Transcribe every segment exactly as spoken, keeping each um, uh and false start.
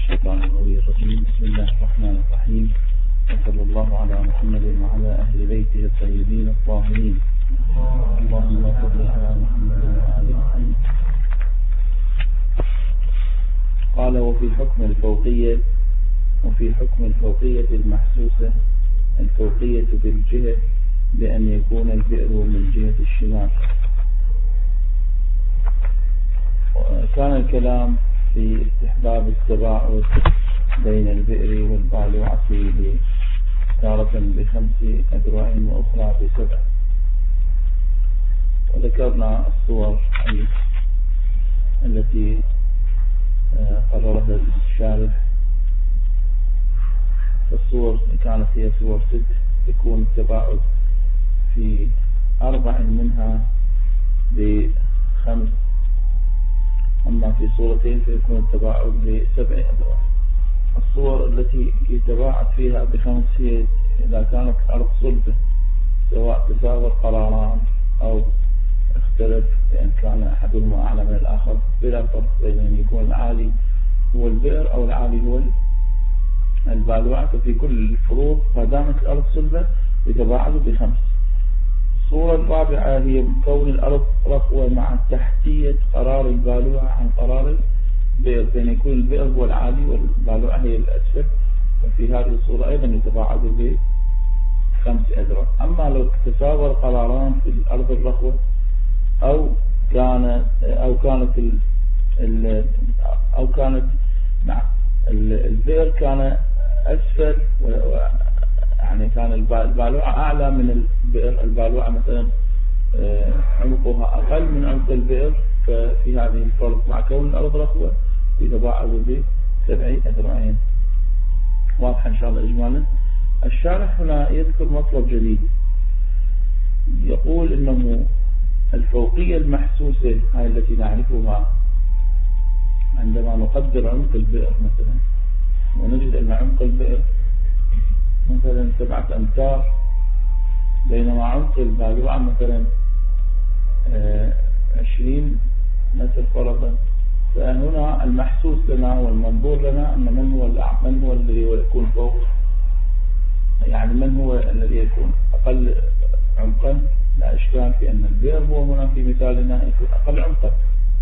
الشيطان الرجيم. بسم الله الرحمن الرحيم، وصلى الله على محمد وعلى أهل بيته الطيبين الطاهرين. اللهم صل على محمد وآل محمد. قال: وفي حكم الفوقية وفي حكم الفوقية المحسوسة الفوقية بالجهة بأن يكون البئر من جهة الشمال. كان الكلام في استحباب التباعد بين البئر والبالوعة تارة بخمس أذرع وأخرى بسبع، وذكرنا الصور التي قررها الشارح. الصور كانت هي صور ست، يكون التباعد في أربع منها بخمس، أما في صورتين فيكون التباعد بسبع أذرع. الصور التي يتباعد فيها بخمس هي إذا كانت الأرض صلبة، سواء تساوى قراران أو اختلف لأن كان أحدهما أعلى من الآخر، بلا فرق بين أن يكون العالي هو البئر أو العالي هو البالوعة. ففي كل الفروض ما دامت الأرض صلبة يتباعد بخمس. الصورة الرابعة هي كون الأرض رخوة مع تحتية قرار البالوعة عن قرار البئر، بين يكون البئر هو العالي والبالوعة هي الأسفل، ففي هذه الصورة أيضا يتباعد بخمس أذرع. أما لو تساوى القراران في الأرض الرخوة أو كان أو كانت ال ال أو كانت مع البئر كان أسفل، يعني كان البالوعة أعلى من البئر، البالوعة مثلا عمقها أقل من عمق البئر، ففي هذه الفرق مع كون الأرض رخوة يتباعد بسبع أذرعين. واضح إن شاء الله إجمالا. الشارح هنا يذكر مطلب جديد، يقول إنه الفوقية المحسوسة هاي التي نعرفها عندما نقدر عمق البئر مثلا، ونجد أن عمق البئر مثلا سبعة أمتار، بينما عمق البالوعة مثلا عشرين متر فرضا. فهنا المحسوس لنا والمنظور لنا أن من هو من هو الذي يكون فوق، يعني من هو الذي يكون أقل عمقا. لا إشكال في أن البئر هو هنا في مثالنا يكون أقل عمقا.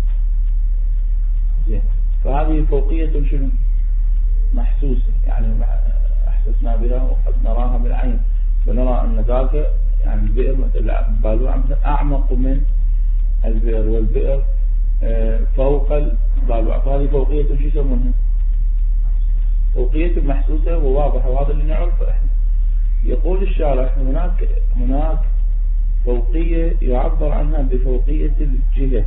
زين، فهذه فوقية شنو؟ محسوسة، يعني أحسسنا بها وقد نراها بالعين، ونرى أن ذاك يعني البئر مثلا البالوعة أعمق من البئر، والبئر فوق البالوعة، فهذه فوقية شو يسمونها؟ فوقية محسوسة وواضحة، وهذا اللي نعرفه احنا. يقول الشارح هناك هناك فوقية يعبر عنها بفوقية الجهة.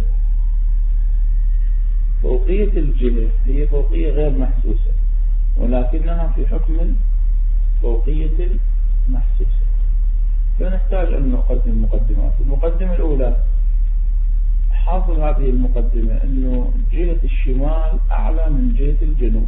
فوقية الجهة هي فوقية غير محسوسة، ولكنها في حكم فوقية المحسوسة. فنحتاج أن نقدم مقدمات. المقدمة الأولى، حاصل هذه المقدمة أنه جهة الشمال أعلى من جهة الجنوب،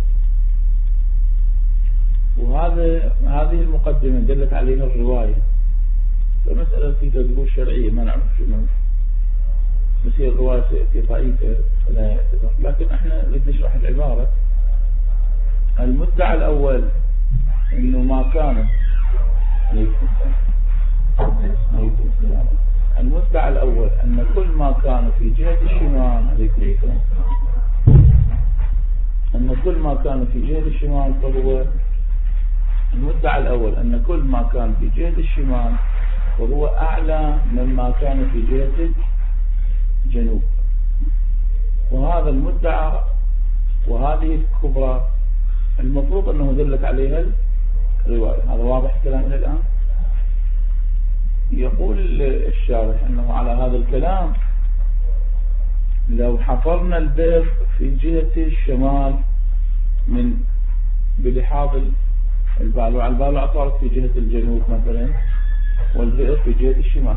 وهذا هذه المقدمة دلت عليها الرواية. فمسألة في تدبير شرعية ما نعرف شو منه، بس هي الرواية ضعيفة لا يعتبر، لكن احنا نشرح العبارة. المدعى الأول إنه ما كان المدعى الأول أن كل ما كان في جهة الشمال أن كل ما كان في جهة الشمال فهو المدعى الأول أن كل ما كان في جهة الشمال فهو أعلى مما كان في جهة الجنوب. وهذا المدعى وهذه الكبرى المفروض أنه دلت عليها الرواية. هذا واضح الكلام إلى الآن. يقول الشارح أنه على هذا الكلام لو حفرنا البئر في جهة الشمال من بلحاظ البالوعة، البالوعة صارت في جهة الجنوب مثلا، والبئر في جهة الشمال،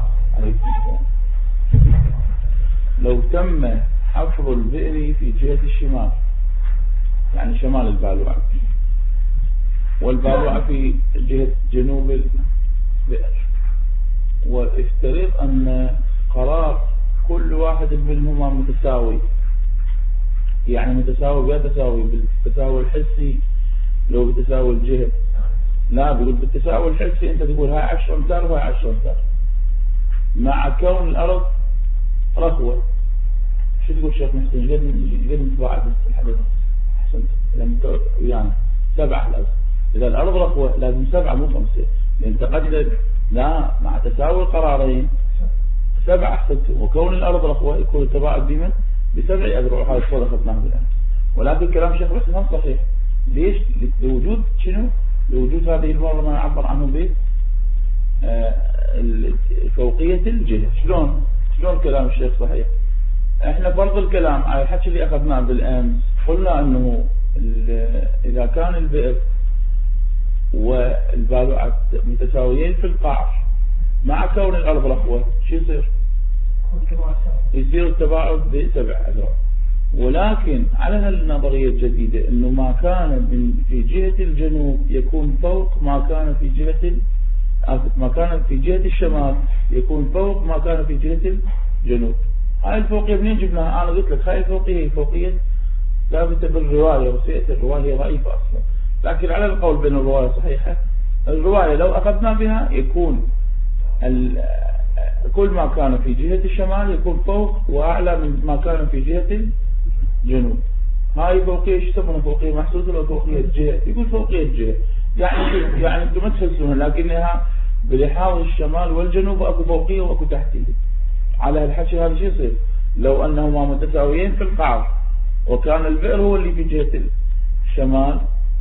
لو تم حفر البئر في جهة الشمال يعني شمال البالوعة، والبالوعة في جهة جنوب البئر، وافترض أن قرار كل واحد منهما متساوي، يعني متساوي بها تساوي بالتساوي الحسي لو بتساوي الجهة؟ لا، بيقول بالتساوي الحسي انت تقول هاي عشرة امتار وهاي عشرة امتار مع كون الارض رخوة. شو تقول شيخ محسن؟ قد قد متباعد الحديث؟ احسنت لما يعني سبعة لازم. اذا الارض رخوة لازم سبعة مو خمسة، لان تقدم لا مع تساوي القرارين سبعة. احسنت. وكون الارض رخوة يكون التباعد بمن؟ بسبع اذرع. هذا الصوت اخذناه بالامس. ولكن كلام شيخ محسن صحيح. ليش؟ لوجود شنو؟ لوجود هذه المرة ما نعبر عنه به آه فوقية الجهة. شلون؟ شلون كلام الشيخ صحيح؟ احنا فرض الكلام على الحكي اللي اخذناه بالامس، قلنا انه اذا كان البئر والبالوعة متساويين في القعر مع كون الارض رخوة شو يصير؟ يصير التباعد بسبع اذرع. ولكن على هالنظرية الجديدة انه ما كان من في جهة الجنوب يكون فوق ما كان في جهة ما كان في جهة الشمال يكون فوق ما كان في جهة الجنوب. هاي الفوقية منين جبناها؟ انا قلت لك هاي الفوقية هي فوقية ثابتة بالرواية، وسيئة الرواية ضعيفة اصلا، لكن على القول بين الرواية صحيحة. الرواية لو اخذنا بها يكون كل ما كان في جهة الشمال يكون فوق واعلى من ما كان في جهة الجنوب. هاي فوقية ايش يسمونها؟ فوقية محسوسة ولا فوقية الجهة؟ يقول فوقية الجهة. يعني يعني انتم ما تحسونها، لكنها بلحاظ الشمال والجنوب اكو فوقية واكو تحتية. على هالحكي هذا شو يصير؟ لو انهما متساويين في القعر وكان البئر هو اللي في جهة الشمال،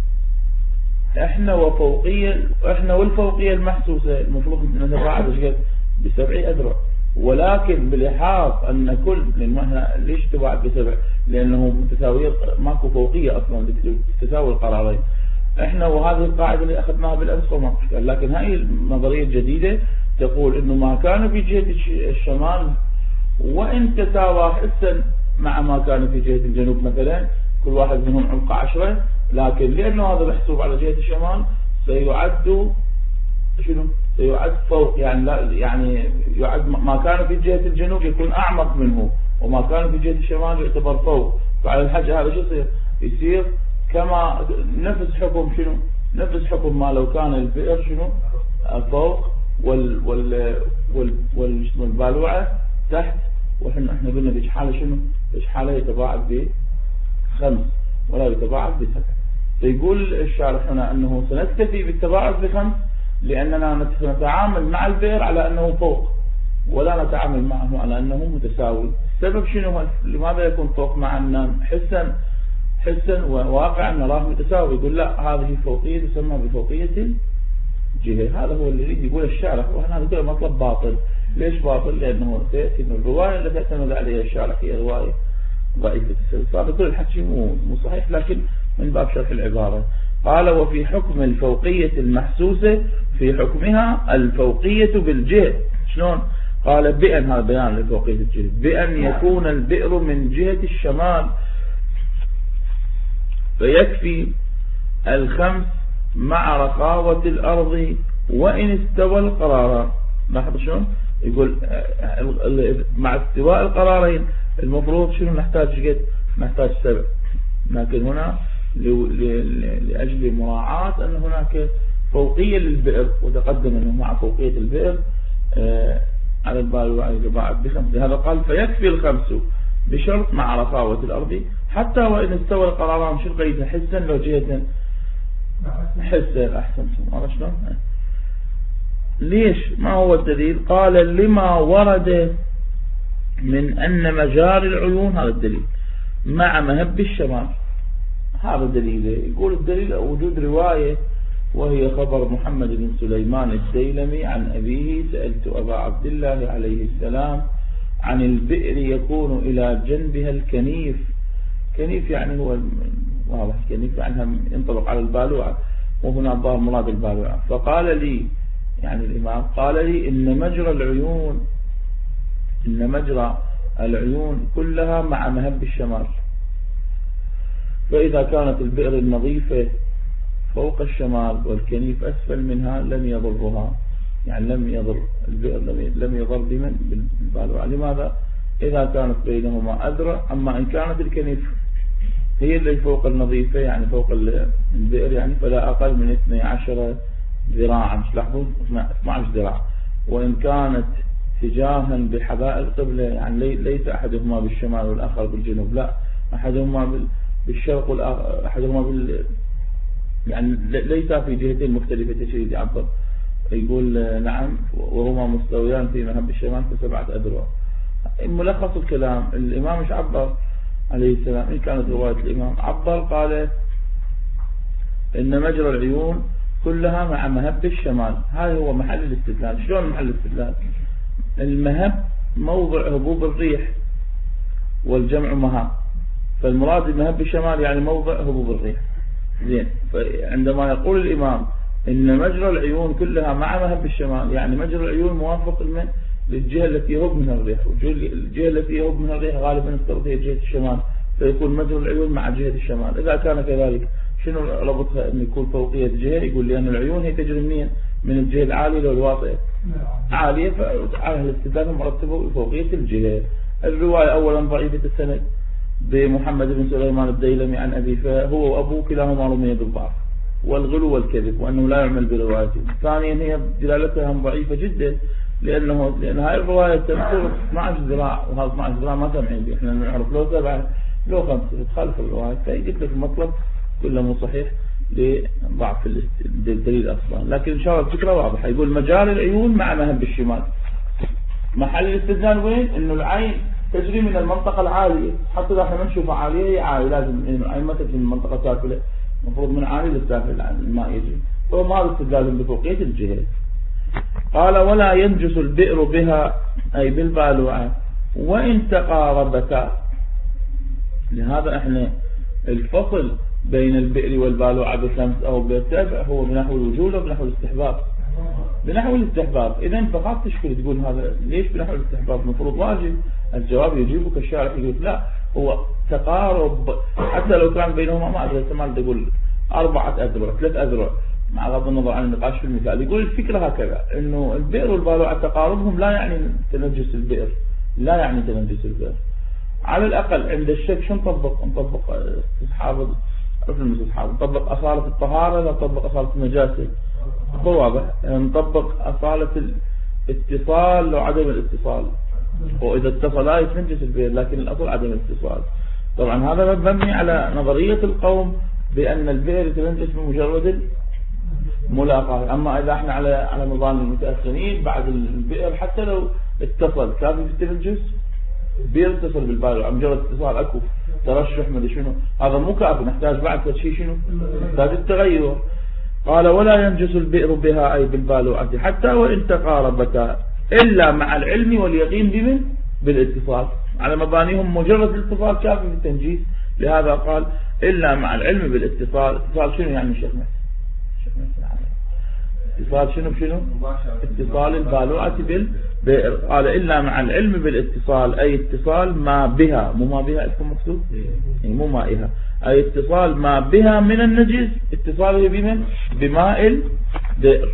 احنا وفوقية احنا والفوقية المحسوسة المفروض نتباعد ايش بسبع اذرع. ولكن بلحاظ ان كل ليش تباعد بسبع؟ لانه متساويين، ماكو فوقية اصلا تساوي القرارين. احنا وهذه القاعدة اللي اخذناها بالامس وما اشكال. لكن هاي النظرية الجديدة تقول انه ما كان في جهة الشمال وان تساوى حسا مع ما كان في جهة الجنوب مثلا، كل واحد منهم عمق عشرة، لكن لانه هذا محسوب على جهة الشمال سيعد شنو؟ سيعد فوق. يعني لا يعني يعد ما كان في جهة الجنوب يكون اعمق منه، وما كان في جهة الشمال يعتبر فوق. فعلى الحج هذا شو يصير؟ يصير كما نفس حكم شنو؟ نفس حكم ما لو كان البئر شنو؟ فوق وال وال وال والبالوعة تحت. واحنا احنا قلنا بيش حالة شنو؟ بيش حالة يتباعد بخمس ولا يتباعد بسبع. فيقول الشارح هنا انه سنكتفي بالتباعد بخمس لاننا نتعامل مع البئر على انه فوق، ولا نتعامل معه على انه متساوي. السبب شنو؟ لماذا يكون فوق مع ان حسا حسا وواقعا نراه متساوي؟ يقول لا، هذه فوقية تسمى بفوقية الجهة. هذا هو اللي يريد يقول الشارح، وهنا نقول مطلب باطل. ليش باطل؟ لانه سيأتي ان الرواية التي اعتمد عليها الشارح هي رواية ضعيفة السبب. فهذا كل الحكي مو صحيح، لكن من باب شرح العبارة. قال وفي حكم الفوقية المحسوسة في حكمها الفوقية بالجهة. شلون؟ قال بأن، هذا بيان لفوقية الجهة، بأن يكون البئر من جهة الشمال فيكفي الخمس مع رخاوة الأرض وإن استوى القراران. لاحظ شلون؟ يقول مع استواء القرارين المفروض شنو نحتاج؟ قد نحتاج سبع، لكن هنا لأجل مراعاة أن هناك فوقية للبئر، وتقدم أنه مع فوقية البئر آه على البالوعة يتباعد بخمس. هذا قال فيكفي الخمس بشرط مع رخاوة الأرض حتى وإن استوى القراران. شو القيد؟ حسا لو جهة حسا. أحسن. ما شلون؟ ليش؟ ما هو الدليل؟ قال لما ورد من أن مجاري العيون، هذا الدليل، مع مهب الشمال. هذا دليل. يقول الدليل وجود رواية وهي خبر محمد بن سليمان الديلمي عن أبيه: سألت أبا عبد الله عليه السلام عن البئر يكون إلى جنبها الكنيف. كنيف يعني هو واضح، كنيف يعني ينطبق على البالوعة، وهنا ظاهر مراد البالوعة. فقال لي، يعني الإمام قال لي: إن مجرى العيون إن مجرى العيون كلها مع مهب الشمال، فإذا كانت البئر النظيفة فوق الشمال والكنيف أسفل منها لم يضرها، يعني لم يضر البئر لم يضر بمن بالبالوعة. لماذا؟ إذا كانت بينهما أذرع. أما إن كانت الكنيف هي اللي فوق النظيفة يعني فوق البئر يعني فلا أقل من اثني عشر ذراعا. لاحظون اثني عشر ذراع. وإن كانت اتجاها بحذاء القبلة يعني ليس أحدهما بالشمال والآخر بالجنوب، لا أحدهما بالشرق والآخر أحدهما بال يعني ليس في جهتين مختلفة تشريد يعبر يقول نعم وهما مستويان في مهب الشمال فسبعة أذرع. ملخص الكلام الإمام مش عبر عليه السلام إن كانت رواية الإمام عبر قال إن مجرى العيون كلها مع مهب الشمال. هذا هو محل الاستدلال. شلون محل الاستدلال؟ المهب موضع هبوب الريح والجمع مهاب، فالمراد بمهب الشمال يعني موضع هبوب الريح. زين، فعندما يقول الإمام إن مجرى العيون كلها مع مهب الشمال يعني مجرى العيون موافق من للجهة التي يهب منها الريح، والجهة التي يهب منها الريح غالبا افترض هي جهة الشمال، فيكون مجرى العيون مع جهة الشمال. إذا كان كذلك شنو ربطها أن يكون فوقية جهة؟ يقول لأن العيون هي تجري منين؟ من الجهة العالية للواطئة عالية، فعلى الاستدلال مرتبه فوقية الجهة. الرواية أولا ضعيفة السند بمحمد بن سليمان الديلمي عن أبي، فهو وأبوه كلاهما رمي بالضعف والغلو والكذب وأنه لا يعمل بروايته. ثانيا هي دلالتها ضعيفة جدا لأنه لأن هاي الرواية تذكر اثني عشر ذراع وهذا اثني عشر ذراع ما سمعين به، احنا نعرف لو سبعة لو خمسة تخالف الرواية. فقلت لك المطلب كله مو صحيح لضعف الدليل أصلا، لكن إن شاء الله الفكرة واضحة. يقول مجال العيون مع مهب الشمال. محل الاستدلال وين؟ إنه العين تجري من المنطقة العالية، حتى إذا احنا ما نشوفها عالية هي عالية، لازم إنه العين ما تجري من المنطقة السافلة، المفروض من عالي للسافل الماء يجري، فهو هذا استدلال بفوقية الجهة. قال ولا ينجس البئر بها أي بالبالوعة وإن تقاربتا. لهذا احنا الفصل بين البئر والبالوعة بخمس أو بسبع هو بنحو الوجوب وبنحو الاستحباب. بنحو الاستحباب. إذن فقط تشكل تقول هذا ليش بنحو الاستحباب؟ المفروض واجب. الجواب يجيبك الشارع يقول لا هو تقارب، حتى لو كان بينهما ما أدري سمال تقول أربعة أذرع ثلاث أذرع مع غض النظر عن النقاش في المثال. يقول الفكرة هكذا إنه البئر والبالوعة تقاربهم لا يعني تنجس البئر، لا يعني تنجس البئر. على الأقل عند الشك شو نطبق؟ نطبق استصحاب عرف المستصحاب، نطبق أصالة الطهارة لا نطبق أصالة النجاسة. هو واضح. نطبق أصالة الاتصال لو عدم الاتصال، وإذا اتصل لا يتنجس البئر، لكن الأصل عدم الاتصال. طبعا هذا مبني على نظرية القوم بأن البئر يتنجس بمجرد الملاقاة. أما إذا احنا على على نظام المتأخرين بعد البئر حتى لو اتصل كافي في التنجس، البئر اتصل بالبالوعة مجرد اتصال أكو ترشح ما شنو، هذا مو كافي، نحتاج بعد شيء شنو؟ نحتاج التغير. قال ولا ينجس البئر بها أي بالبالوعة حتى وإن تقاربتا إلا مع العلم واليقين بمن؟ بالاتصال. على مبانيهم مجرد الاتصال كافي في التنجيس. لهذا قال إلا مع العلم بالاتصال. اتصال شنو يعني شيخ محسن؟ اتصال شنو بشنو؟ اتصال البالوعة بالبئر. قال إلا مع العلم بالاتصال أي اتصال ما بها، مو ما بها اسم مكتوب يعني مو مائها، أي اتصال ما بها من النجس اتصاله بمن؟ بماء البئر.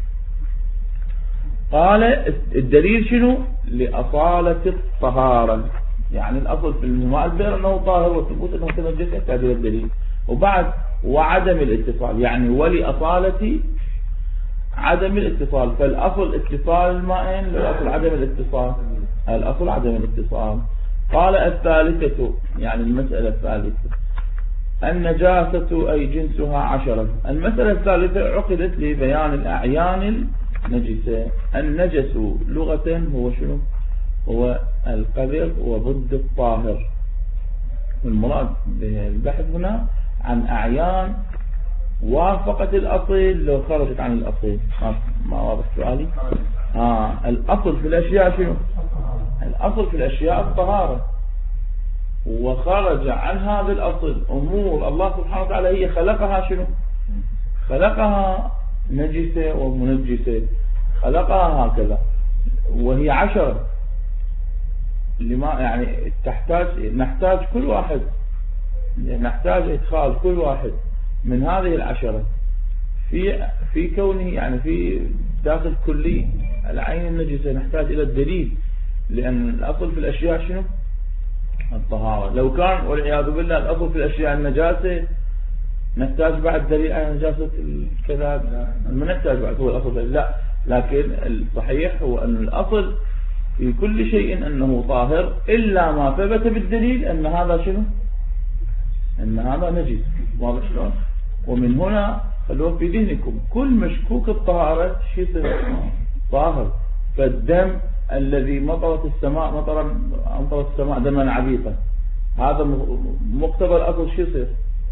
قال الدليل شنو؟ لأصالة الطهارة، يعني الأصل في الماء البئر أنه طاهر وثبوت أنه تنجس يحتاج إلى الدليل. وبعد وعدم الاتصال يعني ولأصالة عدم الاتصال، فالأصل اتصال المائين الأصل عدم الاتصال، الأصل عدم الاتصال. قال الثالثة يعني المسألة الثالثة النجاسة أي جنسها عشرة. المسألة الثالثة عقدت لبيان الأعيان النجسة. النجس لغة هو شنو؟ هو القذر وضد الطاهر. والمراد بالبحث هنا عن أعيان وافقت الأصل لو خرجت عن الأصل. ما واضح سؤالي؟ آه الأصل في الأشياء شنو؟ الأصل في الأشياء الطهارة، وخرج عن هذا الأصل أمور الله سبحانه وتعالى هي خلقها شنو؟ خلقها نجسة ومنجسة، خلقها هكذا وهي عشرة. لما يعني تحتاج نحتاج كل واحد نحتاج إدخال كل واحد من هذه العشرة في في كونه يعني في داخل كلي العين النجسة. نحتاج إلى الدليل، لأن الأصل في الأشياء شنو؟ الطهارة. لو كان والعياذ بالله الأصل في الأشياء النجاسة، نحتاج بعد دليل على نجاسة الكذا؟ ما نحتاج بعد، هو الأصل لا. لكن الصحيح هو أن الأصل في كل شيء أنه طاهر إلا ما ثبت بالدليل أن هذا شنو؟ أن هذا نجس. واضح شلون؟ ومن هنا خلوه في ذهنكم، كل مشكوك الطهارة شيء طاهر. فالدم الذي مطرت السماء مطرا أمطرت السماء دما عبيطا، هذا مقتضى الأصل شو يصير؟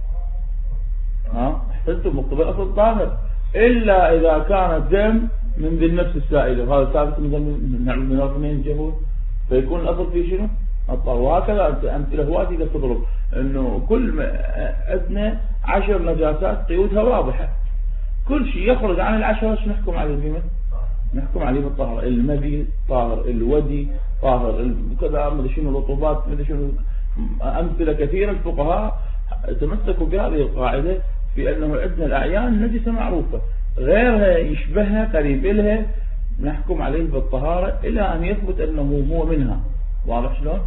ها احتجتم مقتضى الأصل طاهر، إلا إذا كان الدم من ذي النفس السائلة، وهذا ثابت من من الاثنين الجهود، فيكون الأصل فيه شنو؟ الطهر. وهكذا أمثلة هواة إذا تضرب إنه كل عندنا عشر نجاسات قيودها واضحة، كل شيء يخرج عن العشرة شو نحكم عليه بمن؟ نحكم عليه بالطهر. المذي طاهر، الودي طاهر، كذا مدري شنو الرطوبات مدري شنو، أمثلة كثيرة. الفقهاء تمسكوا بهذه القاعدة في أنه عندنا الأعيان نجسة معروفة، غيرها يشبهها قريب لها نحكم عليه بالطهارة إلى أن يثبت أنه هو منها. واضح شلون؟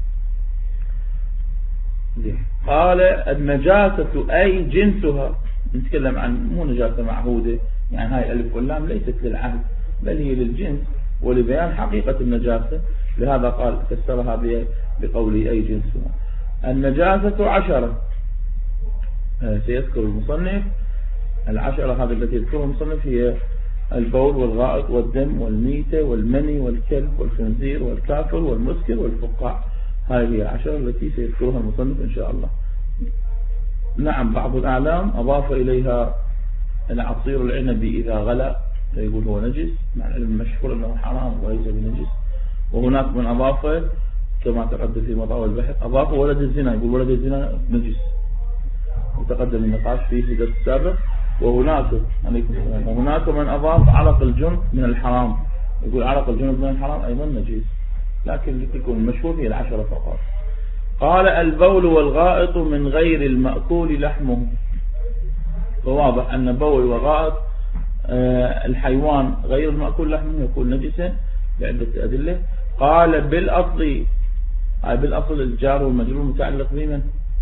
قال النجاسة أي جنسها، نتكلم عن مو نجاسة معهودة، يعني هاي الألف واللام ليست للعهد بل هي للجنس ولبيان حقيقة النجاسة. لهذا قال فسرها بقوله أي جنسها. النجاسة عشرة، سيذكر المصنف العشرة هذه التي يذكرها المصنف هي البول والغائط والدم والميتة والمني والكلب والخنزير والكافر والمسكر والفقاع. هذه هي العشرة التي سيذكرها المصنف إن شاء الله. نعم، بعض الأعلام أضاف إليها العصير العنبي إذا غلى فيقول هو نجس، مع العلم المشهور أنه حرام وليس بنجس. وهناك من أضافه كما تقدم في مطاوى البحث، أضاف ولد الزنا، يقول ولد الزنا نجس، وتقدم النقاش فيه في الدرس السابق. وهناك عليكم السلام وهناك من أضاف علق الجنب من الحرام، يقول علق الجنب من الحرام أيضا نجس، لكن يكون المشهور هي العشرة فقط. قال البول والغائط من غير المأكول لحمه. فواضح أن بول وغائط الحيوان غير المأكول لحمه يكون نجسا بعدة أدلة. قال بالأصل، بالأصل الجار والمجرور متعلق بمن؟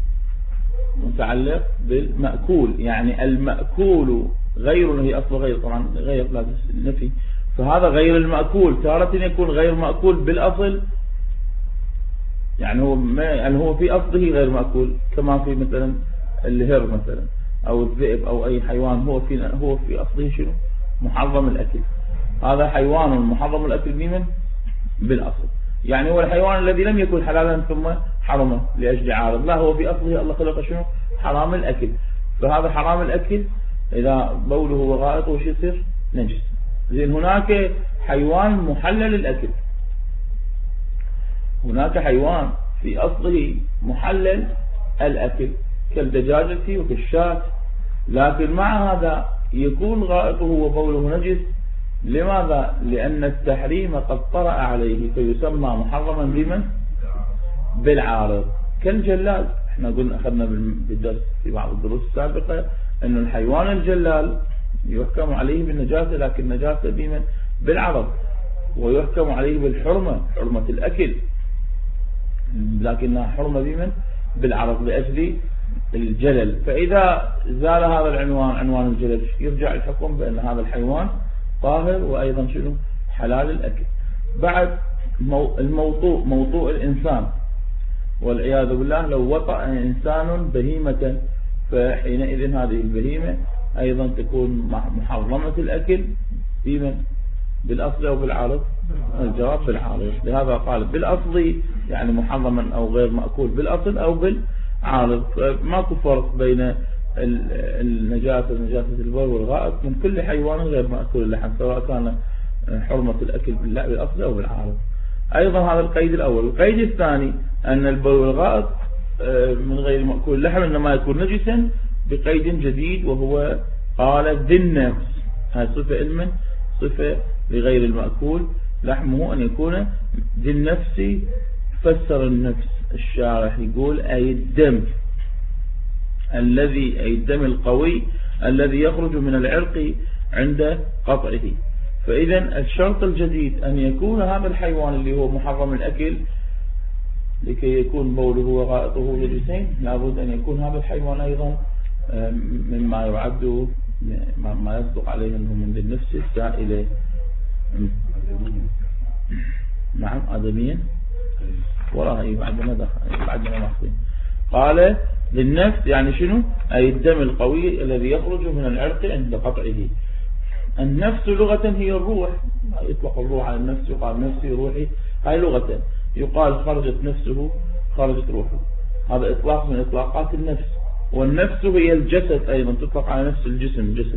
متعلق بالمأكول، يعني المأكول غير، هي أصل غير طبعا غير لا نفي، فهذا غير المأكول تارة يكون غير مأكول بالأصل، يعني هو ما يعني هو في أصله غير مأكول، كما في مثلا الهر مثلا أو الذئب أو أي حيوان هو في هو في أصله شنو؟ محرم الأكل. هذا حيوان محرم الأكل بمن؟ بالأصل، يعني هو الحيوان الذي لم يكن حلالا ثم حرمه لأجل عارض، لا هو في أصله الله خلق شنو؟ حرام الأكل. فهذا حرام الأكل إذا بوله وغائطه وش يصير؟ نجس. زين، هناك حيوان محلل الأكل، هناك حيوان في أصله محلل الأكل كالدجاجة وكالشاة، لكن مع هذا يكون غائطه وبوله نجس. لماذا؟ لأن التحريم قد طرأ عليه فيسمى محرما بمن؟ بالعارض. كالجلال، احنا قلنا أخذنا بالدرس في بعض الدروس السابقة أن الحيوان الجلال يحكم عليه بالنجاسة، لكن نجاسة بمن؟ بالعرض. ويحكم عليه بالحرمة، حرمة الأكل، لكنها حرمة بمن؟ بالعرض لأجل الجلل. فإذا زال هذا العنوان عنوان الجلل يرجع الحكم بأن هذا الحيوان طاهر وأيضا شنو؟ حلال الأكل. بعد الموطوء، موطوء الإنسان والعياذ بالله، لو وطأ إنسان بهيمة فحينئذ هذه البهيمة أيضا تكون محرمة الأكل بمن؟ بالأصل أو بالعارض؟ الجواب بالعارض. لهذا قال بالأصل يعني محرما أو غير مأكول بالأصل أو بالعارض. فماكو فرق بين النجاسة نجاسة البول والغائط من كل حيوان غير مأكول اللحم، سواء كان حرمة الأكل بالأصل أو بالعارض. أيضا هذا القيد الأول. القيد الثاني أن البول والغائط من غير مأكول اللحم إنما يكون نجسا بقيد جديد، وهو قال ذي النفس. هذه صفة علم، صفة لغير المأكول لحمه أن يكون ذي النفس. فسر النفس الشارح يقول أي الدم الذي أي الدم القوي الذي يخرج من العرق عند قطعه. فإذا الشرط الجديد أن يكون هذا الحيوان اللي هو محرم الأكل لكي يكون بوله وغائطه نجسين لابد أن يكون هذا الحيوان أيضا مما يعد ما يصدق عليه أنه من النفس السائلة. نعم آدميا وراء بعدنا دخل بعدنا مخطئ. قال للنفس يعني شنو؟ أي الدم القوي الذي يخرج من العرق عند قطعه. النفس لغة هي الروح، يطلق الروح على النفس، يقال نفسي روحي، هاي لغة يقال خرجت نفسه خرجت روحه، هذا إطلاق من إطلاقات النفس. والنفس هي الجسد أيضا، تطلق على نفس الجسم جسد،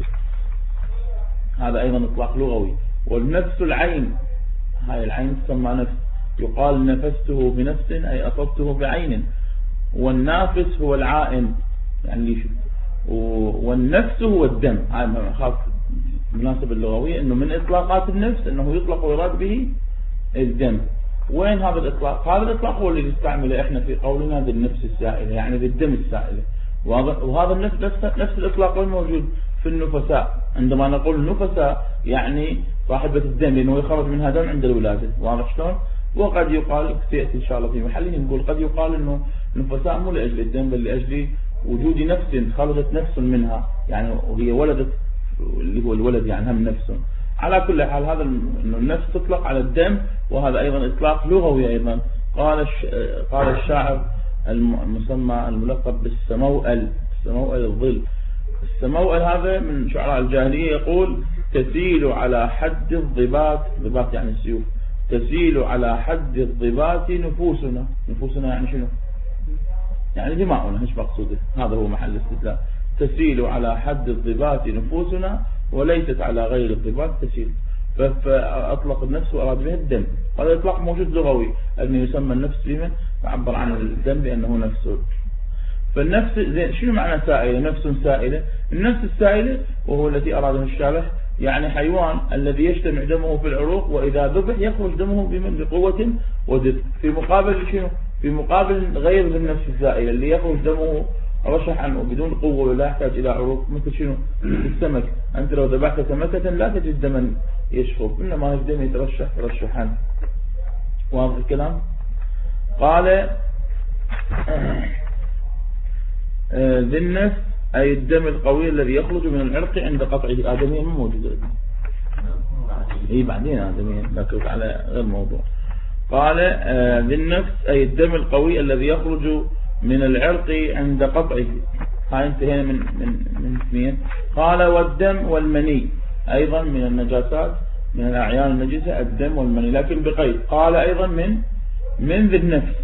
هذا أيضا إطلاق لغوي. والنفس العين، هاي العين تسمى نفس، يقال نفسته بنفس أي أصبته بعين. والنافس هو العائن يعني يشوف. والنفس هو الدم، هذا خاص بالمناسبة اللغوية أنه من إطلاقات النفس أنه يطلق ويراد به الدم. وين هذا الإطلاق؟ هذا الإطلاق هو اللي نستعمله إحنا في قولنا بالنفس السائلة، يعني بالدم السائلة. وهذا النفس نفس الإطلاق الموجود في النفساء، عندما نقول النفساء يعني صاحبة الدم لأنه يخرج منها دم عند الولادة، واضح شلون؟ وقد يقال سيأتي إن شاء الله في محله نقول قد يقال أنه النفساء مو لأجل الدم بل لأجل وجود نفس خرجت نفس منها، يعني وهي ولدت اللي هو الولد يعني هم نفس. على كل حال هذا إنه النفس تطلق على الدم، وهذا أيضا إطلاق لغوي أيضا. قال قال الشاعر المسمى الملقب بالسموئل، السموئل الظل. السموئل هذا من شعراء الجاهلية، يقول تسيل على حد الضباط، ضباط يعني السيوف، تسيل على حد الضباط نفوسنا. نفوسنا يعني شنو؟ يعني دماؤنا، مش مقصوده، هذا هو محل الاستدلال. تسيل على حد الضباط نفوسنا وليست على غير الضباط تسيل. فأطلق النفس وأراد به الدم، هذا إطلاق موجود لغوي أنه يسمى النفس بمن يعبر عن الدم بأنه نفسه. فالنفس شنو معنى سائلة؟ نفس سائلة. النفس السائلة وهو التي أراده الشارح يعني حيوان الذي يجتمع دمه في العروق وإذا ذبح يخرج دمه بمن بقوة ودفء، في مقابل شنو؟ في مقابل غير النفس السائلة اللي يخرج دمه رشحا وبدون قوة ولا يحتاج إلى عروق، مثل شنو؟ مثل السمك، أنت لو ذبحت سمكة لا تجد دما يشخب، إنما الدم يترشح رشحا. واضح الكلام؟ قال ذي النفس أي الدم القوي الذي يخرج من العرق عند قطعه. آدميا ما موجود، إيه بعدين آدميا لكن على غير موضوع. قال ذي النفس أي الدم القوي الذي يخرج من العرق عند قطعه. هاي انتهينا من من من اثنين. قال والدم والمني أيضا من النجاسات، من الأعيان النجسة الدم والمني، لكن بقيد. قال أيضا من من ذي النفس،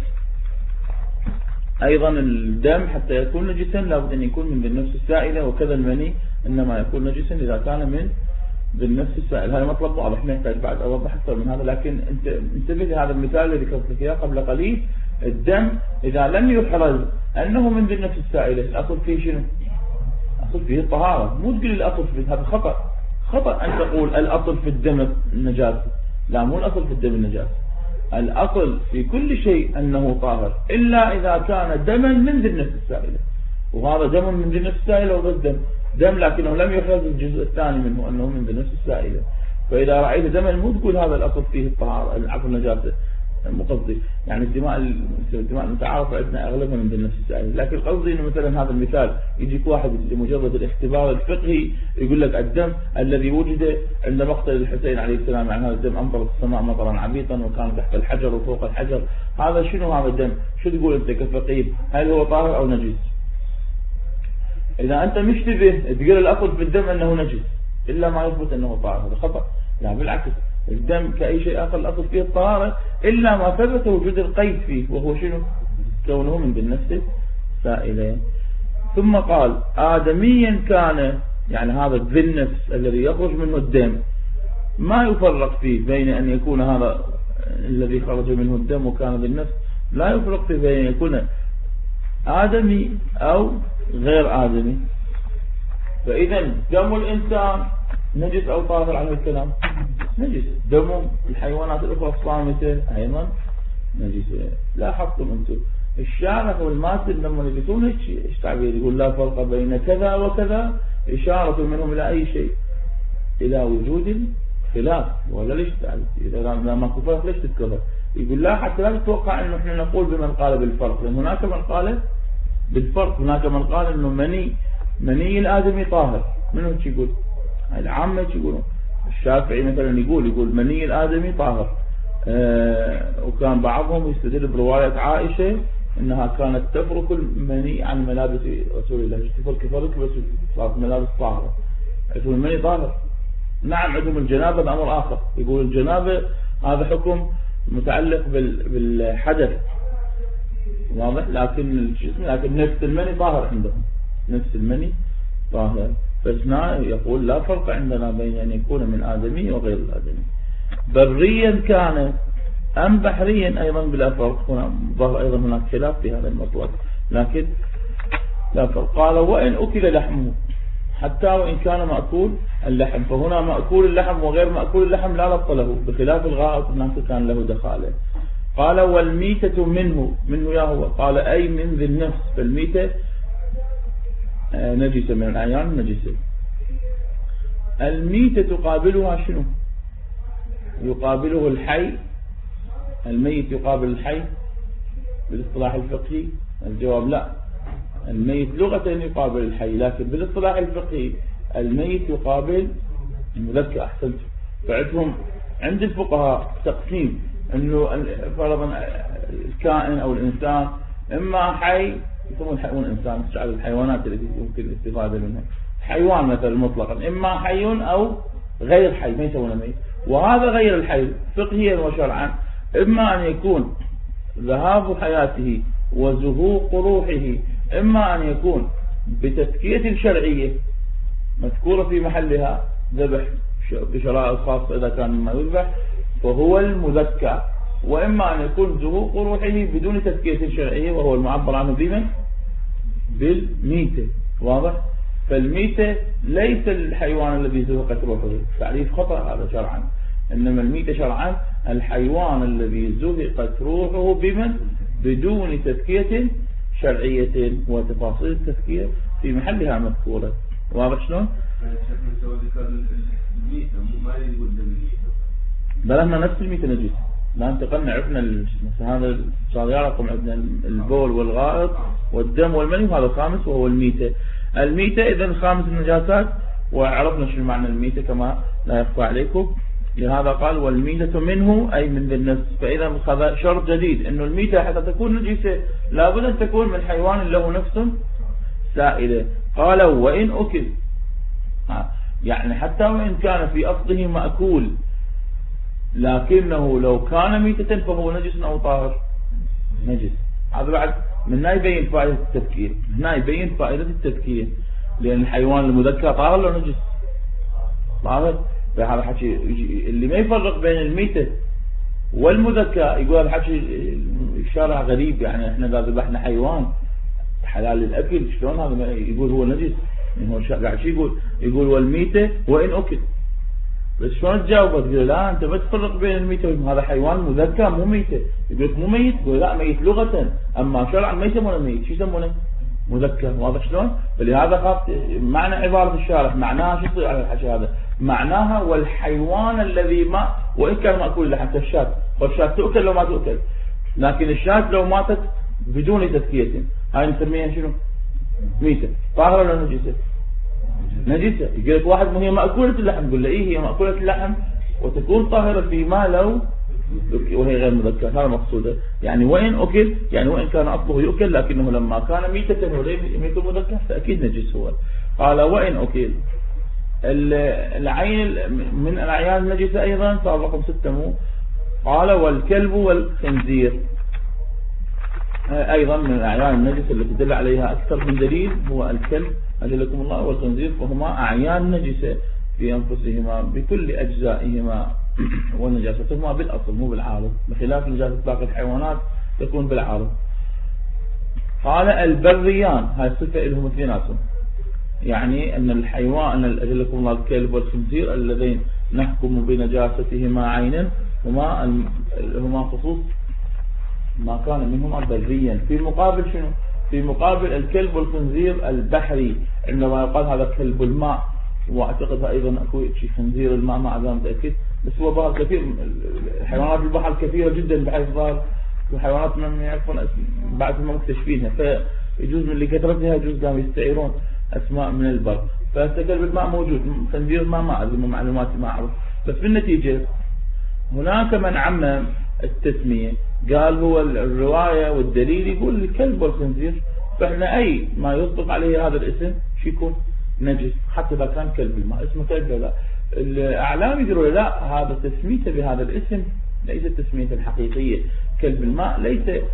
أيضا الدم حتى يكون نجسا لابد أن يكون من ذي النفس السائلة، وكذا المني إنما يكون نجسا إذا كان من ذي النفس السائلة. هذا مطلب واضح، ما يحتاج بعد أوضح أكثر من هذا، لكن انت انتبه لهذا المثال الذي ذكرت لك إياه قبل قليل. الدم إذا لم يحرز أنه من ذي النفس السائلة، الأصل فيه شنو؟ الأصل فيه الطهارة، مو تقول الأصل فيه، هذا خطأ. خطأ أن تقول الأصل في الدم النجاسة، لا مو الأصل في الدم النجاسة. الأصل في كل شيء أنه طاهر إلا إذا كان دما من ذي النفس السائلة، وهذا دم من ذي النفس السائلة وهذا الدم دم لكنه لم يحرز الجزء الثاني منه أنه من ذي النفس السائلة. فإذا رأيت دما مو تقول هذا الأصل فيه الطهارة العفو النجاسة، مو قصدي يعني الدماء الدماء المتعارفة عندنا أغلبها من ذي النفس السائلة. لكن قصدي إنه مثلا هذا المثال يجيك واحد لمجرد الاختبار الفقهي يقول لك الدم الذي وجد عند مقتل الحسين عليه السلام، يعني هذا الدم أمطرت السماء مطرا عبيطا وكان تحت الحجر وفوق الحجر، هذا شنو هذا الدم؟ شو تقول أنت كفقيه؟ هل هو طاهر أو نجس؟ إذا أنت مشتبه تقول الأصل في الدم أنه نجس إلا ما يثبت أنه طاهر، هذا خطأ. لا بالعكس، الدم كأي شيء آخر الأصل فيه الطهارة إلا ما ثبت وجود القيد فيه، وهو شنو؟ كونه من بالنفس سائلة. ثم قال آدميا كان، يعني هذا ذي النفس الذي يخرج منه الدم ما يفرق فيه بين أن يكون هذا الذي خرج منه الدم وكان ذي النفس، لا يفرق فيه بين أن يكون آدمي أو غير آدمي. فإذا دم الإنسان نجس أو طاهر على الكلام؟ نجس. دم الحيوانات الأخرى الصامتة أيضا نجسة. لاحظتم أنتم الشارح والماتن لما يجلسون ايش تعبير؟ يقول لا فرق بين كذا وكذا، إشارة منهم إلى أي شيء؟ إلى وجود الخلاف. ولا ليش تعبير؟ إذا ما كفرت ليش تتكفر؟ يقول لا، حتى لا تتوقع أنه إحنا نقول بمن قال بالفرق، لأن هناك من قال بالفرق. هناك من قال أنه مني مني الآدمي طاهر. منو يقول؟ العامة يقولون. الشافعي مثلا يقول يقول مني الآدمي طاهر. آه وكان بعضهم يستدل برواية عائشة انها كانت تفرك المني عن ملابس رسول الله، تفرك فرك بس صارت ملابس طاهرة. يقول المني طاهر. نعم عندهم الجنابة بأمر آخر، يقول الجنابة هذا حكم متعلق بالحدث واضح، لكن الجسم لكن نفس المني طاهر عندهم، نفس المني طاهر. فهنا يقول لا فرق عندنا بين أن يكون من آدمي وغير الآدمي. بريا كان أم بحريا أيضا بلا فرق. هنا ظهر أيضا هناك خلاف في هذا المطلب، لكن لا فرق. قال وإن أكل لحمه، حتى وإن كان مأكول اللحم. فهنا مأكول اللحم وغير مأكول اللحم لا ربط له، بخلاف الغائط هناك كان له دخاله. قال والميتة منه، منه يا هو، قال أي من ذي النفس. فالميتة نجسة من الأعيان النجسة. الميتة تقابلها شنو؟ يقابله الحي. الميت يقابل الحي بالاصطلاح الفقهي؟ الجواب لا. الميت لغة يقابل الحي، لكن بالاصطلاح الفقهي الميت يقابل المذكر. أحسنت. فعندهم عند الفقهاء تقسيم انه فرضا الكائن او الانسان اما حي، يسمون الحيوان انسان، تشعر الحيوانات التي يمكن الاستفاده منها، حيوان مثلا مطلقا اما حي او غير حي، ما يسمونه ميت. وهذا غير الحي فقهيا وشرعا اما ان يكون ذهاب حياته وزهوق روحه، اما ان يكون بتزكية شرعية مذكورة في محلها ذبح بشرائع خاصة إذا كان مما يذبح فهو المذكى، وإما أن يكون زهوق روحه بدون تزكية شرعية وهو المعبر عنه بمن؟ بالميتة. واضح؟ فالميتة ليس الحيوان الذي زهقت روحه، تعريف خطأ هذا شرعا. إنما الميتة شرعا الحيوان الذي زهقت روحه بمن؟ بدون تزكية شرعية، وتفاصيل التزكية في محلها مذكورة. واضح شلون؟ بلغنا نفس الميتة نجس، لا انتقلنا عرفنا هذا صار يعرقم عندنا البول والغائط والدم والمني، وهذا الخامس وهو الميتة. الميتة إذن خامس النجاسات، وعرفنا شنو معنى الميتة كما لا يخفى عليكم. لهذا قال والميتة منه أي من ذي النفس. فإذا هذا شرط جديد إنه الميتة حتى تكون نجسة لابد أن تكون من حيوان له نفس سائلة. قال وإن أكل، يعني حتى وإن كان في أصله مأكول لكنه لو كان ميتة فهو نجس أو طاهر نجس. هذا بعد من هنا يبين فائدة التذكير، هنا يبين فائدة التذكير، لأن الحيوان المذكى طاهر لو نجس طاهر. فهذا حكي اللي ما يفرق بين الميتة والمذكى يقول هذا حكي الشارع غريب، يعني احنا اذا ذبحنا حيوان حلال الاكل شلون هذا يقول هو نجس؟ هو قاعد شو يقول؟ يقول والميتة وإن أكل. بس شلون تجاوبه؟ تقول لا انت ما تفرق بين الميتة، هذا حيوان مذكى مو ميتة. يقول لك مو ميت، يقول لا ميت لغة، اما شرعا ما يسمونه ميت، شو يسمونه؟ مذكى. واضح شلون؟ فلهذا خاف معنى عبارة الشارح معناها شو يصير على الحكي هذا؟ معناها والحيوان الذي ما وإن كان مأكول لحم الشاة، والشاة تؤكل لو ما تؤكل، لكن الشاة لو ماتت بدون تزكية هاي نسميها شنو؟ ميتة. طاهرة ولا نجسة؟ نجسة. يقول لك واحد هي مأكولة اللحم، يقول له إيه هي مأكولة اللحم وتكون طاهرة فيما لو وهي غير مذكرة. هذا مقصوده، يعني وإن أكل يعني وإن كان أصله يؤكل لكنه لما كان ميتة ولم يكن مذكر فأكيد نجس هو. قال وإن أكل. العين من الأعيان النجسة أيضا صار رقم ستة مو. قال والكلب والخنزير أيضا من الأعيان النجسة التي تدل عليها أكثر من دليل هو الكلب أجلكم الله والخنزير، فهما أعيان نجسة في أنفسهما بكل أجزائهما ونجاستهما بالأصل مو بالعارض، بخلاف نجاسة باقي الحيوانات تكون بالعارض. قال البريان هاي الصفة لهم اثنيناتهم، يعني أن الحيوان أجلكم الله الكلب والخنزير اللذين نحكم بنجاستهما عينا هما هما خصوص ما كان منهما بريا. في مقابل شنو؟ في مقابل الكلب والخنزير البحري، عندما يقال هذا كلب الماء، واعتقد ايضا اكو شيء خنزير الماء ما عاد متاكد، بس هو ظاهر كثير، حيوانات البحر كثيرة جدا بحيث ظاهر وحيوانات من يعرفون بعد ما مكتشفينها، فيجوز من اللي كثرتها يجوز قاموا يستعيرون أسماء من البر. فكلب الماء موجود، خنزير الماء ما أدري معلوماتي ما أعرف. بس في النتيجة هناك من عمم التسمية، قال هو الرواية والدليل يقول الكلب والخنزير، فإحنا أي ما يطلق عليه هذا الاسم شو يكون نجس، حتى إذا كان كلب الماء اسمه كلب لا. الأعلام يقولوا لا، هذا تسميته بهذا الاسم ليست تسميته الحقيقية. كلب الماء ليس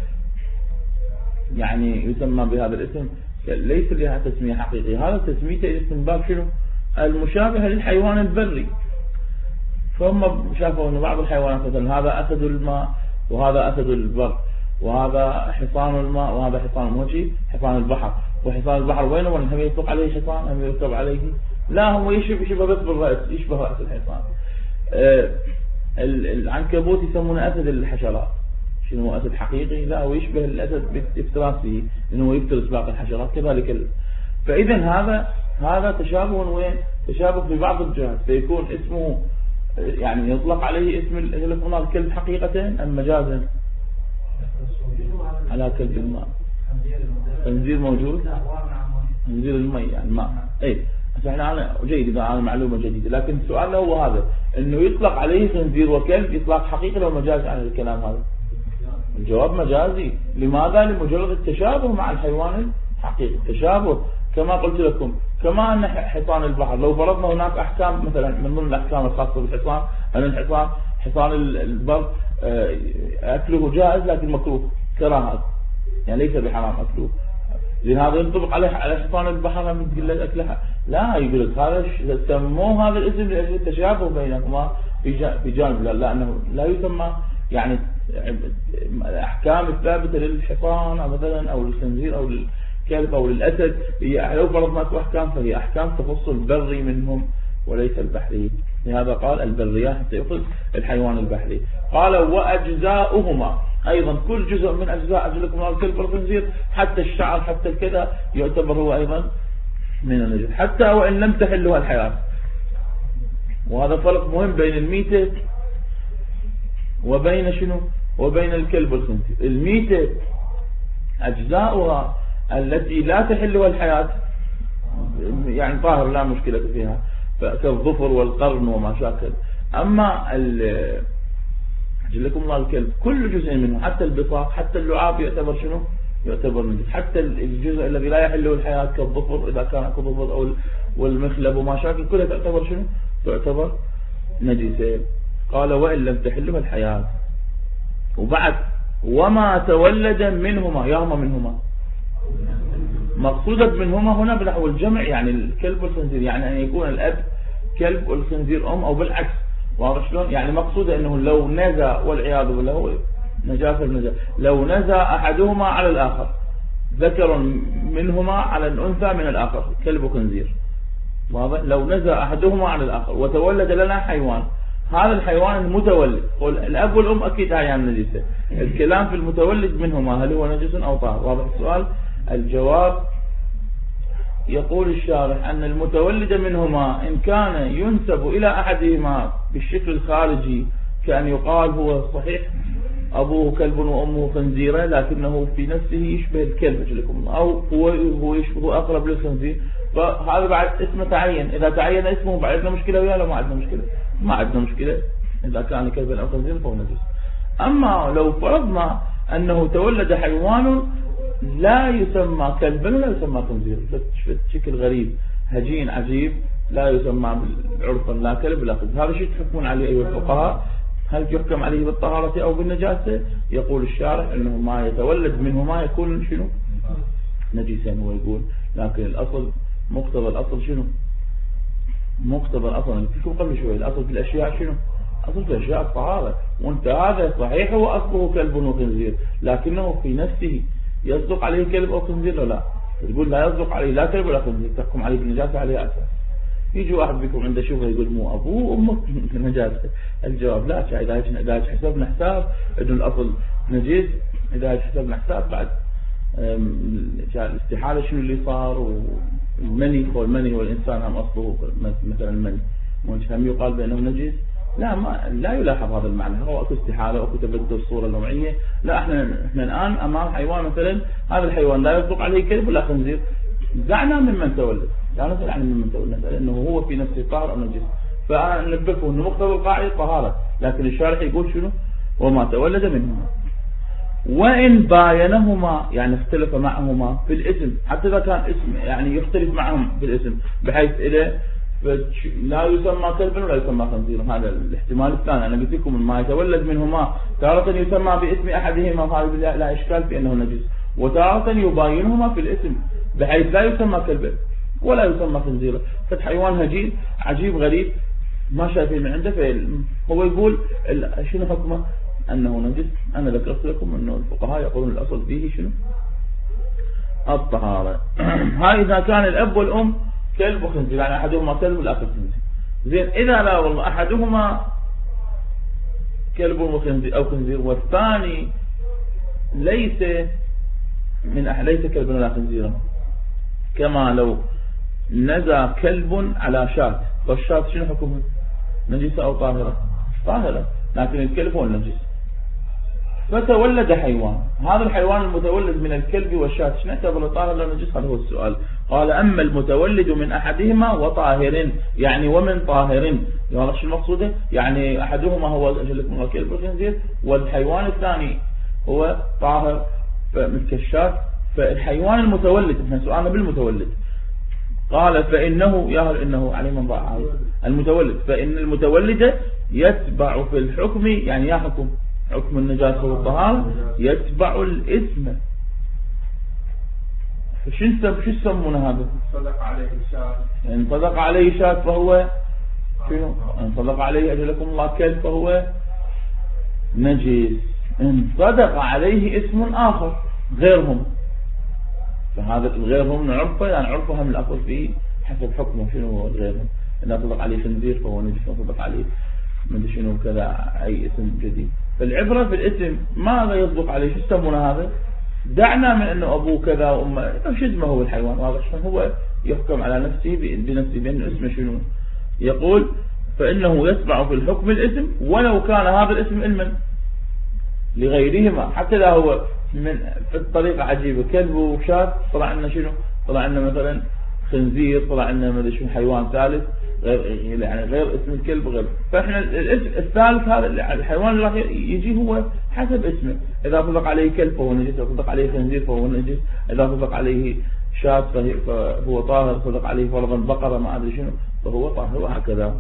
يعني يسمى بهذا الاسم، ليس لها تسمية حقيقية، هذا تسميته اسم باب شنو المشابهة للحيوان البري. فهم شافوا أن بعض الحيوانات مثلا هذا أسد الماء وهذا أسد البر وهذا حصان الماء وهذا حصان موجي حصان البحر، وحصان البحر وينه وين هم يطلق عليه حصان هم يركب عليه لا، هو يشبه يشبه بس بالرأس، يشبه رأس الحصان. آه العنكبوت يسمونه أسد الحشرات، شنو أسد حقيقي؟ لا، هو يشبه الأسد بافتراسه لأنه يفترس باقي الحشرات كذلك ال... فإذا هذا هذا تشابه وين؟ تشابه في بعض الجهات، فيكون اسمه يعني يطلق عليه اسم الكلب حقيقة أم مجازا على كلب الماء. خنزير موجود، خنزير المي يعني ماء. اي احنا أنا جيد اذا انا معلومه جديده، لكن السؤال هو هذا انه يطلق عليه خنزير وكلب اطلاق حقيقي لو مجاز عن الكلام هذا؟ الجواب مجازي. لماذا؟ لمجرد التشابه مع الحيوان الحقيقي. التشابه كما قلت لكم، كما ان حصان البحر لو فرضنا هناك احكام مثلا من ضمن الاحكام الخاصه بالحصان ان الحصان حصان البر اكله جائز لكن مكروه كراهه، يعني ليس بحرام اكله، لهذا ينطبق عليه على حصان البحر من قله اكلها. لا، يقول لك هذا سموه هذا الاسم لاجل التشابه بينهما في جانب، لا, لا انه لا يسمى يعني الاحكام الثابته للحصان مثلا او للخنزير او للكلب او للاسد هي لو فرضنا احكام فهي احكام تخص البري منهم وليس البحري. لهذا قال البريات حتى يقصد الحيوان البحري. قال واجزاؤهما ايضا كل جزء من اجزاء اجلكم الكلب والخنزير حتى الشعر حتى الكذا يعتبر هو ايضا من النجس حتى وان لم تحلها الحياه. وهذا فرق مهم بين الميتة وبين شنو وبين الكلب والخنزير. الميتة اجزاؤها التي لا تحلها الحياه يعني طاهر لا مشكله فيها كالظفر والقرن وما شاكل. اما لكم الله الكلب كل جزء منه حتى البطاق حتى اللعاب يعتبر شنو يعتبر نجس، حتى الجزء الذي لا يحله الحياة كالظفر اذا كان كالظفر او والمخلب وما شاكل كلها تعتبر شنو تعتبر نجسة. قال وان لم تحلها الحياة. وبعد وما تولد منهما ياهما منهما مقصودة منهما هنا بنحو الجمع يعني الكلب والخنزير، يعني أن يكون الأب كلب والخنزير أم أو بالعكس. واضح شلون؟ يعني مقصودة أنه لو نزى والعياذ بالله هو نجاسة النجاسة لو نزى أحدهما على الآخر ذكر منهما على الأنثى من الآخر كلب وخنزير، واضح؟ لو نزى أحدهما على الآخر وتولد لنا حيوان، هذا الحيوان المتولد الأب والأم أكيد هاي يعني نجسة. الكلام في المتولد منهما هل هو نجس أو طاهر؟ واضح السؤال؟ الجواب يقول الشارح أن المتولد منهما إن كان ينسب إلى أحدهما بالشكل الخارجي كأن يقال هو صحيح أبوه كلب وأمه خنزيرة لكنه في نفسه يشبه الكلب أو هو هو يشبه أقرب للخنزير، فهذا بعد اسمه تعين. إذا تعين اسمه بعد عندنا مشكلة وياه؟ لا ما عندنا مشكلة، ما عندنا مشكلة إذا كان كلب أو خنزير فهو نجس. أما لو فرضنا أنه تولد حيوان لا يسمى كلبا ولا يسمى خنزير بشكل غريب هجين عجيب لا يسمى عرفا لا كلب لا خنزير، هذا شيء تحكمون عليه أيها الفقهاء؟ هل يحكم عليه بالطهارة أو بالنجاسة؟ يقول الشارع أنه ما يتولد منه ما يكون شنو نجيسا هو يقول، لكن الأصل مقتضى الأصل شنو مقتضى الأصل فيكم قبل شوي الأصل في الأشياء شنو أصل في الأشياء الطهارة، وانت هذا صحيح هو أصله كلب وخنزير لكنه في نفسه يصدق عليه كلب أو خنزير ولا لا؟ تقول لا يصدق عليه لا كلب ولا خنزير تحكم عليه بالنجاسة عليه أساس. يجي واحد بكم عنده شبهه يقول مو أبوه وأمه نجاسة. الجواب لا، إذا إذا حسبنا حساب إنه الأصل نجيس إذا حسبنا حساب بعد الاستحالة شنو اللي صار والمني هو المني والإنسان هم أصله مثلا المني وانت هم يقال بأنه نجيس لا ما لا يلاحظ هذا المعنى، هو اكو استحالة واكو تبدل الصورة النوعية. لا احنا احنا الآن امام حيوان مثلا، هذا الحيوان لا يصدق عليه كلب ولا خنزير، دعنا ممن تولد، لا نسأل عن ممن تولد، لأنه هو في نفسه طاهر أو نجس. فأنا ننبهه أنه مقتضى القاعدة طهارة، لكن الشارح يقول شنو؟ وما تولد منهما وإن باينهما، يعني اختلف معهما في الاسم، حتى إذا كان اسم يعني يختلف معهم في الاسم بحيث إلى لا يسمى كلب ولا يسمى خنزير. هذا الاحتمال الثاني. أنا قلت لكم ما يتولد منهما تارة يسمى باسم أحدهما، وهذا لا إشكال في أنه نجس، وتارة يباينهما في الاسم بحيث لا يسمى كلب ولا يسمى خنزيرا. فالحيوان هجين عجيب غريب ما شايفين من عنده، فهو يقول شنو حكمه؟ أنه نجس. أنا ذكرت لكم أنه الفقهاء يقولون الأصل فيه شنو؟ الطهارة. هاي إذا كان الأب والأم كلب وخنزير، يعني أحدهما كلب والآخر خنزير. زين إذا لا والله أحدهما كلب وخنزير أو خنزير والثاني ليس من أحد، ليس كلبا ولا خنزيرا، كما لو نزى كلب على شاة، والشاة شنو حكمها؟ نجسة أو طاهرة؟ طاهرة، لكن الكلب هو النجس. فتولد حيوان، هذا الحيوان المتولد من الكلب والشاة شنو نعتبره طاهر ولا نجس؟ هذا هو السؤال. قال أما المتولد من أحدهما وطاهر، يعني ومن طاهر، هذا شو المقصود؟ يعني أحدهما هو الكلب والخنزير، والحيوان الثاني هو طاهر مثل الشاة. فالحيوان المتولد، احنا سؤالنا بالمتولد، قال فإنه يا إنه عليه من ضاع المتولد، فإن المتولد يتبع في الحكم، يعني يحكم حكم النجاسة والطهارة، يتبع الاسم. شو شو يسمونه هذا؟ صدق عليه شاة، إن صدق عليه شاة فهو شنو؟ إن صدق عليه أجلكم الله كلب فهو نجس. إن صدق عليه اسم آخر غيرهم، فهذا غيرهم نعرفه، يعني عرفها من الأصل فيه حسب حكمه شنو هو غيرهم. إذا صدق عليه خنزير فهو نجس، صدق عليه مدري شنو كذا أي اسم جديد. فالعبرة في الاسم، ماذا يصدق عليه؟ شو يسمونه هذا؟ دعنا من أنه أبوه كذا وأمه، شو اسمه هو الحيوان، هذا هو يحكم على نفسه بنفسه بأن اسمه شنو. يقول فإنه يتبع في الحكم الاسم ولو كان هذا الاسم علما لغيرهما، حتى لا هو من في الطريقة عجيبة، كلب وشاة طلع لنا شنو؟ طلع لنا مثلا خنزير، طلع لنا ما ادري شنو حيوان ثالث غير، يعني غير اسم الكلب غير. فاحنا الاسم الثالث هذا الحيوان اللي راح يجي هو حسب اسمه، اذا طلق عليه كلب فهو نجس، اذا طلق عليه خنزير فهو نجس، اذا طلق عليه شاة فهو طاهر، طلق عليه فرضا بقرة ما ادري شنو فهو طاهر، وهكذا.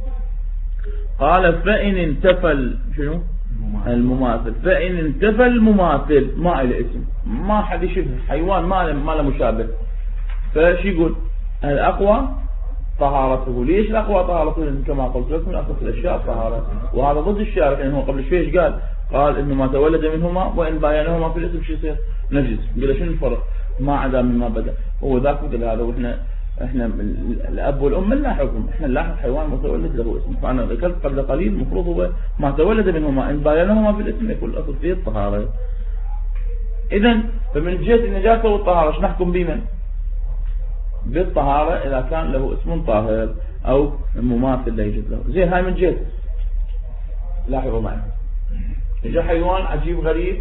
قال فإن انتفى شنو المماثل، فإن انتفى المماثل ما له اسم، ما حد يشبه حيوان ما له ما له مشابه، فايش يقول؟ الأقوى طهارته. ليش الأقوى طهارته؟ كما قلت لكم من أصل الأشياء طهارة، وهذا ضد الشارع، لأنه يعني قبل شوي ايش قال؟ قال إنه ما تولد منهما وإن باينهما في الاسم شو يصير؟ نجس. قال شنو الفرق؟ ما عدا مما بدأ، هو ذاك مثل هذا. وإحنا احنا الأب والأم لا حكم، احنا نلاحظ حيوان متولد له اسم. فأنا ذكرت قبل قليل المفروض هو ما تولد منهما إن باينهما في الاسم يكون الأصل فيه الطهارة. إذن فمن جهة النجاسة والطهارة ايش نحكم بمن؟ بالطهارة إذا كان له اسم طاهر أو مماثل لا يوجد له. زين هاي من جهة. لاحظوا معي، إجا حيوان عجيب غريب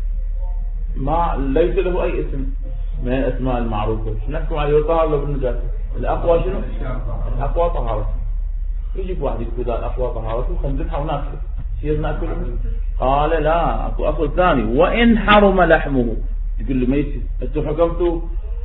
ما ليس له أي اسم من الأسماء المعروفة، شو نحكم عليه طهر له بالنجاسة؟ الأقوى شنو؟ الأقوى طهارته. يجيك واحد يقول ذا الأقوى طهارته خنذبحه وناكله، يصير ناكله؟ قال لا، أكو أصل ثاني، وإن حرم لحمه. يقول له ما يصير، أنتم حكمتوا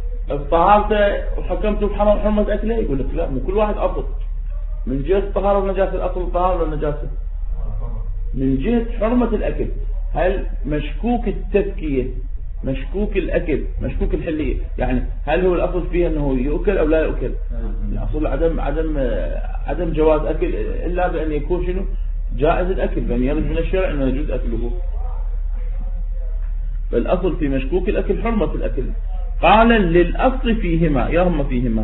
بطهارته وحكمتوا بحرمة أكله؟ يقول لك لا، مو كل واحد أصل. من جهة الطهارة والنجاسة الأصل الطهارة والنجاسة. من جهة حرمة الأكل، هل مشكوك التذكية، مشكوك الأكل، مشكوك الحلية، يعني هل هو الأصل فيها أنه يؤكل أو لا يؤكل؟ الأصل عدم عدم عدم جواز أكل إلا بأن يكون شنو جائز الأكل، بأن يرد من الشرع أنه يجوز أكله. فالأصل في مشكوك الأكل حرمة الأكل. قال للأصل فيهما، يهم فيهما.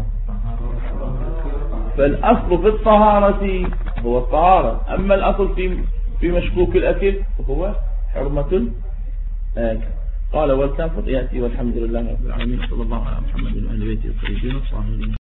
فالأصل في الطهارة هو الطهارة، أما الأصل في في مشكوك الأكل هو حرمة الأكل. قال والكافر يأتي والحمد لله رب العالمين، صلى الله على محمد وعلى آله وصحبه وسلم.